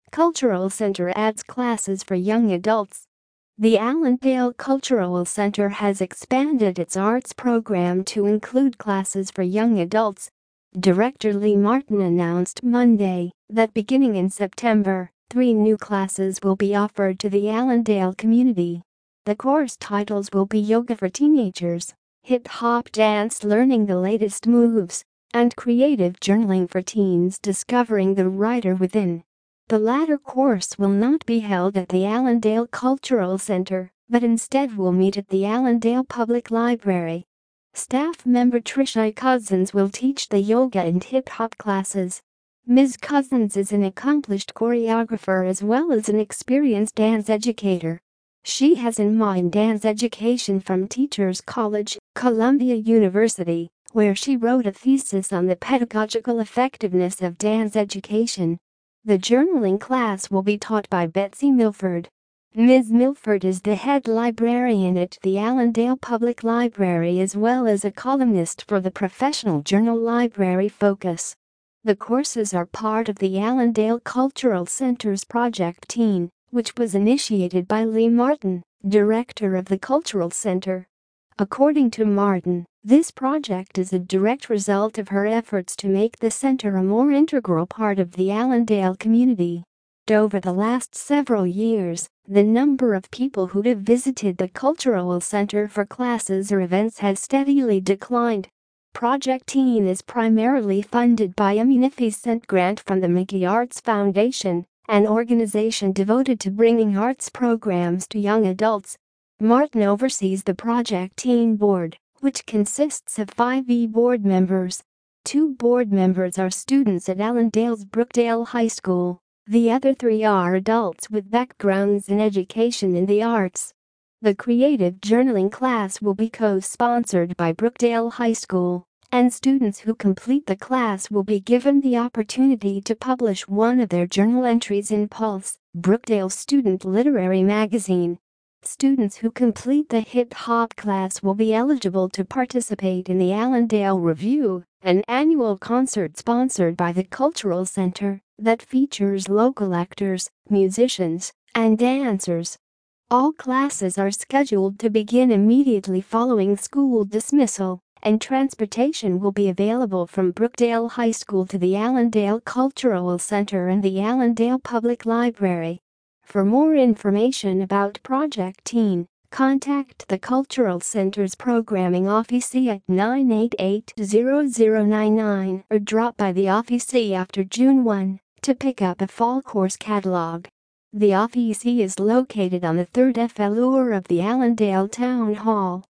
Cultural Center adds classes for young adults. The Allendale Cultural Center has expanded its arts program to include classes for young adults. Director Lee Martin announced Monday that beginning in September, 3 new classes will be offered to the Allendale community. The course titles will be Yoga for Teenagers, Hip-Hop Dance Learning the Latest Moves, and Creative Journaling for Teens Discovering the Writer Within. The latter course will not be held at the Allendale Cultural Center, but instead will meet at the Allendale Public Library. Staff member Trisha Cousins will teach the yoga and hip-hop classes. Ms. Cousins is an accomplished choreographer as well as an experienced dance educator. She has in mind dance education from Teachers College, Columbia University, where she wrote a thesis on the pedagogical effectiveness of dance education. The journaling class will be taught by Betsy Milford. Ms. Milford is the head librarian at the Allendale Public Library as well as a columnist for the professional journal Library Focus. The courses are part of the Allendale Cultural Center's Project Teen, which was initiated by Lee Martin, director of the Cultural Center. According to Martin, this project is a direct result of her efforts to make the center a more integral part of the Allendale community. Over the last several years, the number of people who have visited the Cultural Center for classes or events has steadily declined. Project Teen is primarily funded by a munificent grant from the McGee Arts Foundation, an organization devoted to bringing arts programs to young adults. Martin oversees the Project Teen Board, which consists of 5 board members. 2 board members are students at Allendale's Brookdale High School. The other 3 are adults with backgrounds in education and the arts. The creative journaling class will be co-sponsored by Brookdale High School, and students who complete the class will be given the opportunity to publish one of their journal entries in Pulse, Brookdale's student literary magazine. Students who complete the hip-hop class will be eligible to participate in the Allendale Review, an annual concert sponsored by the Cultural Center that features local actors, musicians, and dancers. All classes are scheduled to begin immediately following school dismissal, and transportation will be available from Brookdale High School to the Allendale Cultural Center and the Allendale Public Library. For more information about Project Teen, contact the Cultural Center's programming office at 988-0099 or drop by the office after June 1 to pick up a fall course catalog. The office is located on the 3rd floor of the Allendale Town Hall.